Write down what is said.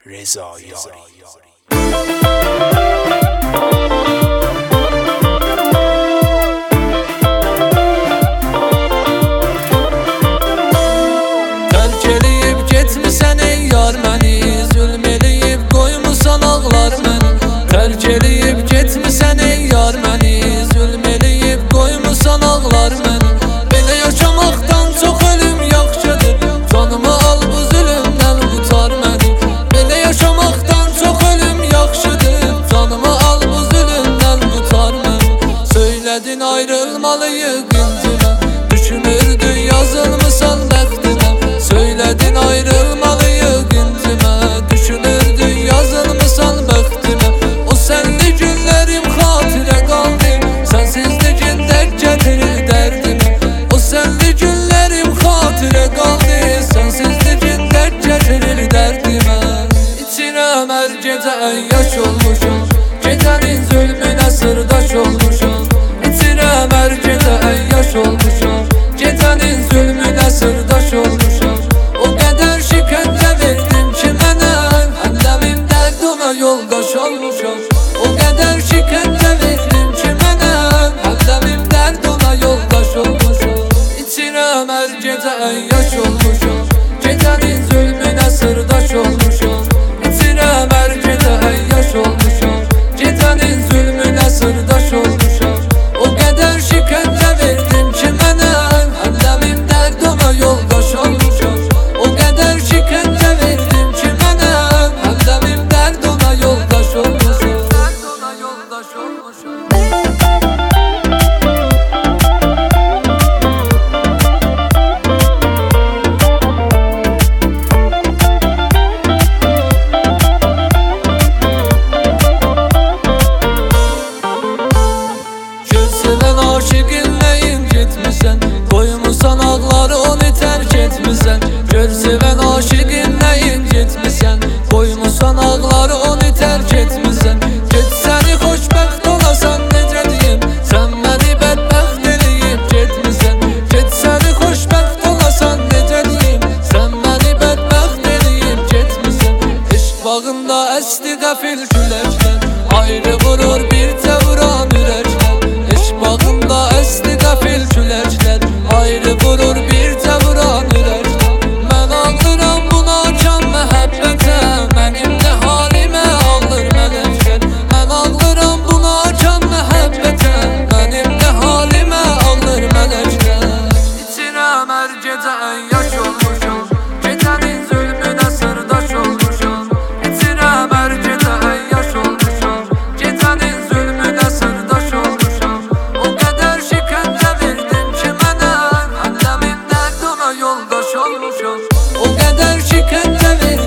Reza Yari. Tərk eləyib getmisən ey yar məni, zülm eləyib qoymusan ağlar məni. Tərk eləyib getmisən ey yar məni, zülm eləyib qoymusan ağlar məni. Belə yaşamaqdan çox ölüm yaxşıdır, canımı al bu zülmdən qutar məni. Belə yaşamaqdan çox ölüm yaxşıdır, canımı al bu zülmdən qutar məni. Söylədin ayrılmalıyıq incimə, düşünürdün yazılmısan bəxtimə. Söylədin ayrılmalıyıq incimə, düşünürdün yazılmısan bəxtimə. O sənli günlərim xatirə qaldı, sənsizliyin dərd gətirir dərdimə. O sənli günlərim xatirə qaldı, sənsizliyin dərd gətirir dərdimə. İçirəm hər gecə əyyaş olmuşam, gecənin zülmünə sırdaş olmuşam. İçirəm hər gecə əyyaş olmuşam, gecənin zülmünə sırdaş olmuşam. O qədər şikəncə verdim ki mənə, həmdəmim dərd ona yoldaş olmuşam. O qədər şikəncə verdim ki mənə, həmdəmim dərd ona yoldaş olmuşam. İçirəm hər gecə əyyaş olmuşam, gecənin zülmünə sırdaş olmuşam. İçirəm hər gecə əyyaş olmuşam, gecənin zülmünə sırdaş olmuşam. O qədər şikəncə verdim ki mənə, həmdəmim dərd ona yoldaş olmuşam. O qədər şikəncə verdim ki mənə, həmdəmim dərd ona yoldaş olmuşam. Dərd ona yoldaş olmuşam. Sevən aşıqın nəyim getmisən, qoymusan ağları onu tərk etmisən. Gör sevən aşıqın nəyim getmisən, qoymusan ağları onu tərk etmisən. Get səni xoşbəxt olasan necə deyim, sən məni bədbəxt eləyib getmisən. Get səni xoşbəxt olasan necə deyim, sən məni bədbəxt eləyib getmisən. Eşq bağında əsdi qəfil küləklər, ayrı vurur bir təvran ürəklər. Eşq bağında əsdi qəfil küləklər, ayrı vurur bir təvran ürəklər. Mən ağlıram buna can məhəbbətə, mənim də halimə ağlır mələklər. Mən ağlıram buna can məhəbbətə, mənim də halimə ağlır mələklər. İçirəm hər gecə əyyaş olmuşam, gecənin zülmünə sırdaş olmuşam. İçirəm hər gecə əyyaş olmuşam, gecənin zülmünə sırdaş olmuşam. O qədər şikəncə verdim ki mənə, həmdəmim dərd ona yoldaş olmuşam. O qədər şikəncə verdim